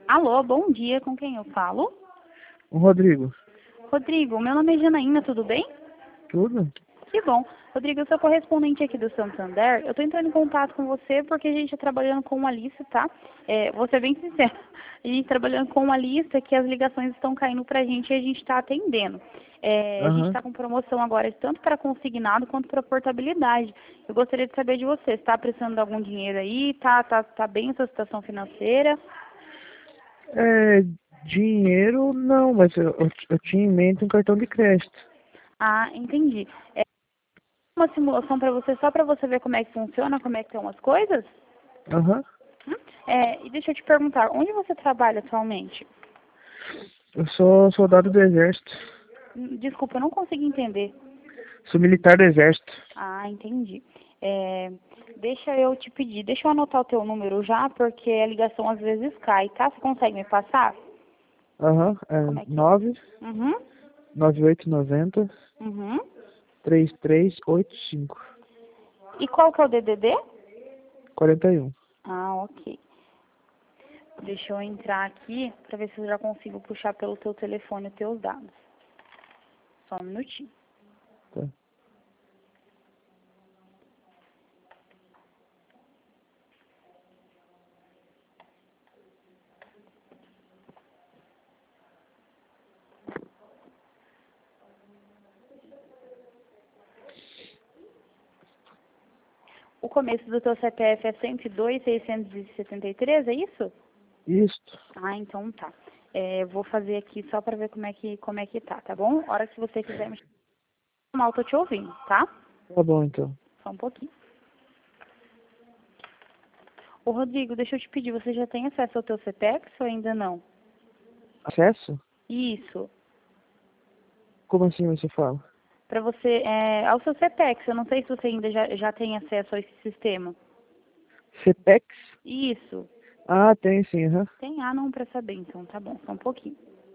Alô, bom dia, com quem eu falo? O Rodrigo. Rodrigo, meu nome é Janaína, tudo bem? Tudo? Que bom. Rodrigo, eu sou correspondente aqui do Santander. Eu estou entrando em contato com você porque a gente está trabalhando com uma lista, tá? Vou ser bem sincera. A gente trabalhando com uma lista que as ligações estão caindo para a gente e a gente está atendendo. A gente Aham. está com promoção agora, tanto para consignado quanto para portabilidade. Eu gostaria de saber de você, está precisando de algum dinheiro aí? Tá bem a sua situação financeira? É, dinheiro não, mas eu tinha em mente um cartão de crédito. Ah, entendi. Uma simulação para você, só para você ver como é que funciona, como é que estão as coisas? Aham. E deixa eu te perguntar, onde você trabalha atualmente? Eu sou soldado do exército. Desculpa, eu não consigo entender. Sou militar do exército. Ah, entendi. Deixa eu te pedir, deixa eu anotar o teu número já, porque a ligação às vezes cai, tá? Você consegue me passar? Aham. Como é É que é? 9 Uhum, 9890 uhum. 3385 E qual que é o DDD? 41. Ah, ok. Deixa eu entrar aqui para ver se eu já consigo puxar pelo teu telefone os teus dados. Só um minutinho. Tá. O começo do teu CPF é 102.673, é isso? Isto. Ah, então tá. Vou fazer aqui só para ver como é que tá bom? A hora que você quiser me chamar, eu tô te ouvindo, tá? Tá bom, então. Só um pouquinho. Ô, Rodrigo, deixa eu te pedir, você já tem acesso ao teu CPF ou ainda não? Acesso? Isso. Como assim você fala? Para você, ao seu CPF, eu não sei se você ainda já tem acesso a esse sistema. CPEX? Isso. Ah, tem sim, aham. Tem? Ah, não, para saber, então tá bom, só um pouquinho.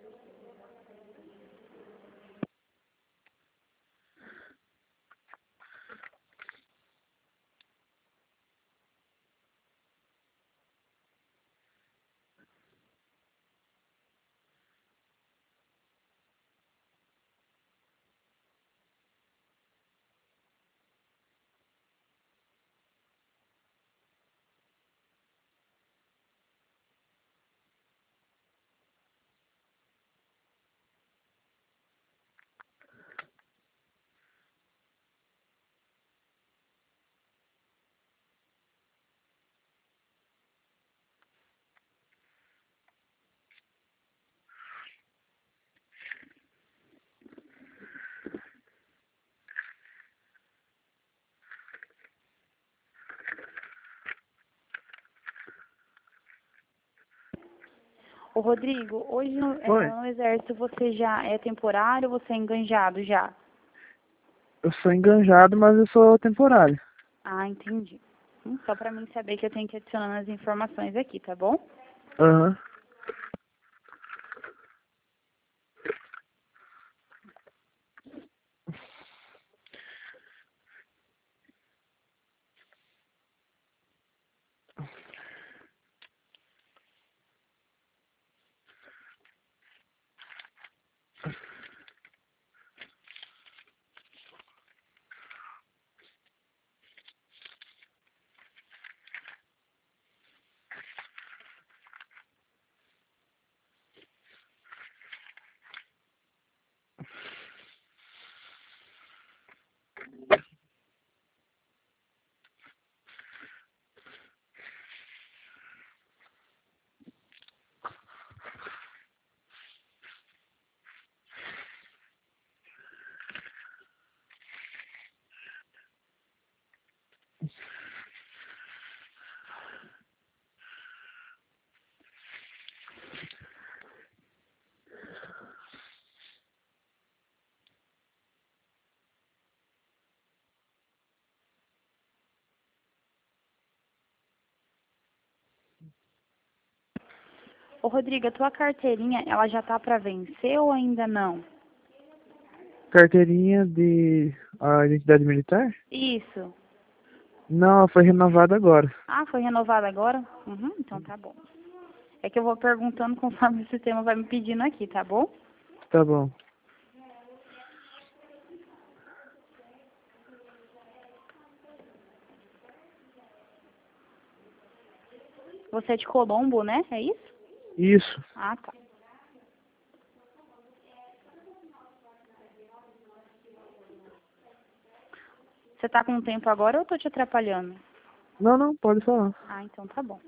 Ô, Rodrigo, hoje Oi. no Exército você já é temporário ou você é enganjado já? Eu sou enganjado, mas eu sou temporário. Ah, entendi. Só para mim saber que eu tenho que adicionar as informações aqui, tá bom? Aham. Ô, Rodrigo, a tua carteirinha, ela já tá para vencer ou ainda não? Carteirinha de identidade militar? Isso. Não, foi renovada agora. Ah, foi renovada agora? Uhum, então tá bom. É que eu vou perguntando conforme o sistema vai me pedindo aqui, tá bom? Tá bom. Você é de Colombo, né? É isso? Isso. Ah, tá. Você tá com tempo agora ou eu tô te atrapalhando? Não, não, pode falar. Ah, então tá bom.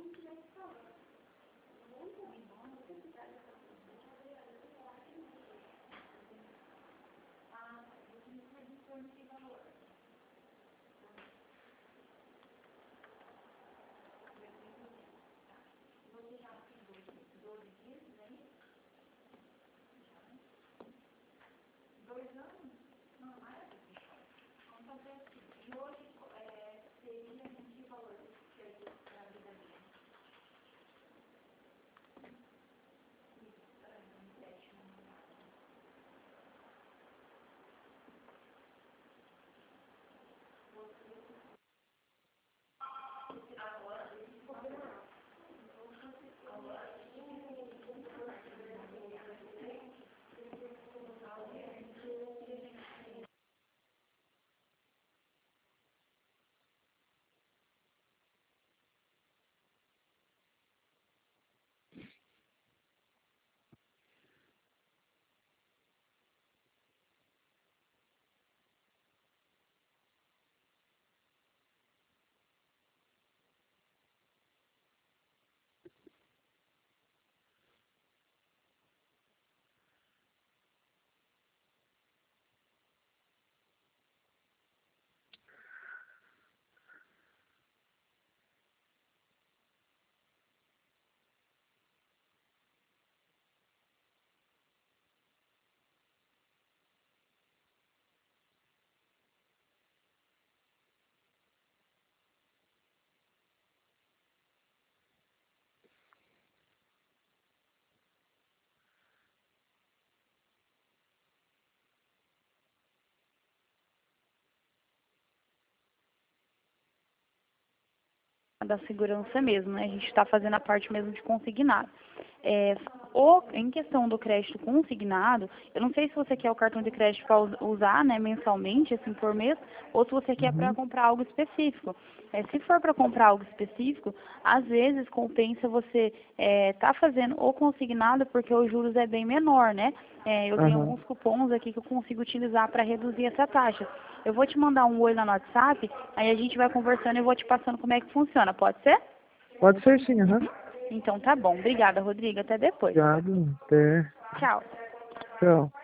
Da segurança mesmo, né? A gente está fazendo a parte mesmo de consignado. Em questão do crédito consignado, eu não sei se você quer o cartão de crédito para usar, né, mensalmente, assim, por mês, ou se você quer para Uhum. comprar algo específico. Se for para comprar algo específico, às vezes compensa você tá fazendo o consignado porque os juros é bem menor, né? Eu tenho Aham. alguns cupons aqui que eu consigo utilizar para reduzir essa taxa. Eu vou te mandar um oi lá no WhatsApp, aí a gente vai conversando e eu vou te passando como é que funciona, pode ser? Pode ser sim, aham. Então tá bom. Obrigada, Rodrigo. Até depois. Obrigado. Até. Tchau. Tchau.